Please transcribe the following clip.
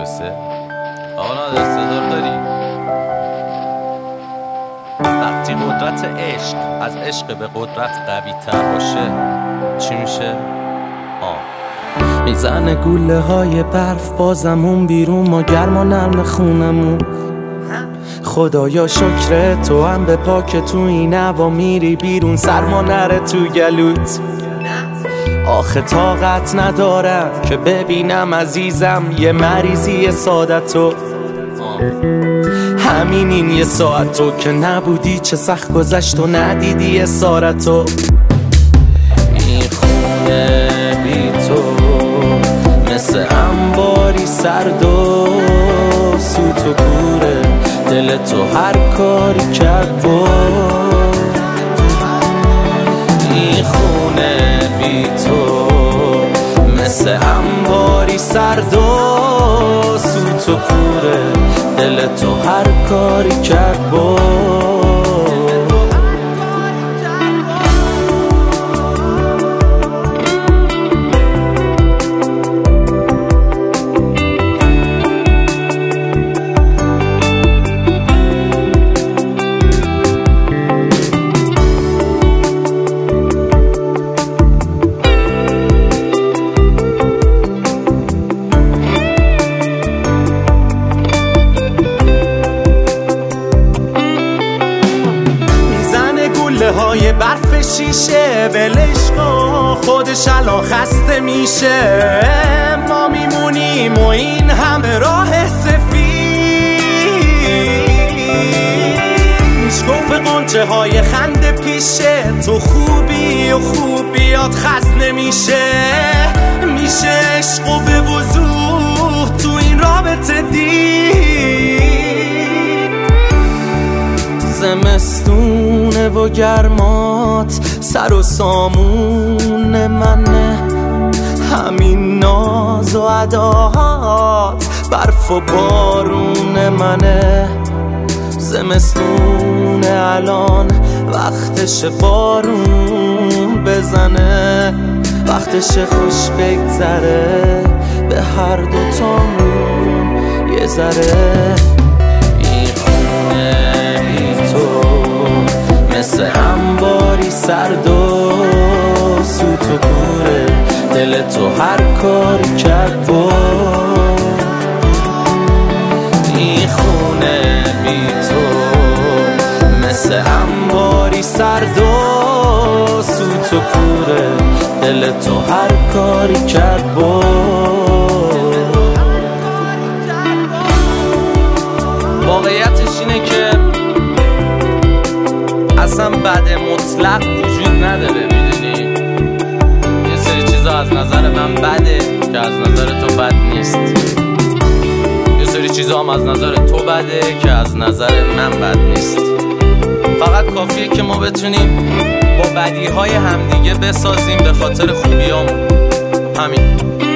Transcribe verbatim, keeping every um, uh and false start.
سه. آقا نادر صدا داری؟ وقتی قدرت عشق از عشق به قدرت قوی تر باشه چی میشه؟ آه میزنه گوله های برف بازمون بیرون، ما گرم و نرم خونمون. خدایا شکر تو هم به پاک تو این هوا میری بیرون، سرما نره تو گلوت. آخه طاقت ندارم که ببینم عزیزم یه مریضی سادتو. همین این یه ساعت تو که نبودی چه سخت گذشت و ندیدی اسارتو. این خونه بی تو مثل انباری سرد و سوت و کوره، دل تو هر کاری کرد با. این خونه بی تو مثل انباری سرد و سوت و کوره، دل تو هر کاری کرد با. های برف شیشه ولش کن، خودش الان خسته میشه. ما میمونیم و این همه راه سفید. میشکوف قنچه های خنده پیشه، تو خوبی و خوبیات خست نمیشه. میشه عشق و به وضوح تو این رابطه دید. زمستونه و گرمات سر و سامون منه، همین ناز و اداهات برف و بارون منه. زمستونه الان وقتش بارون بزنه، وقتش خوش بگذره به هر دوتامون یه ذره. این خونه مثل انباری سرد و سوت و کوره، دل تو هر کاری کرد با. این خونه بی تو مثل انباری سرد و سوت و کوره، دل تو هر کاری کرد با. واقعیتش اینه که اصلا بد مطلق وجود نداره، میدونی؟ یه سری چیزا از نظر من بده که از نظر تو بد نیست. یه سری چیزا هم از نظر تو بده که از نظر من بد نیست. فقط کافیه که ما بتونیم با بدیهای همدیگه بسازیم به خاطر خوبیامون. همین.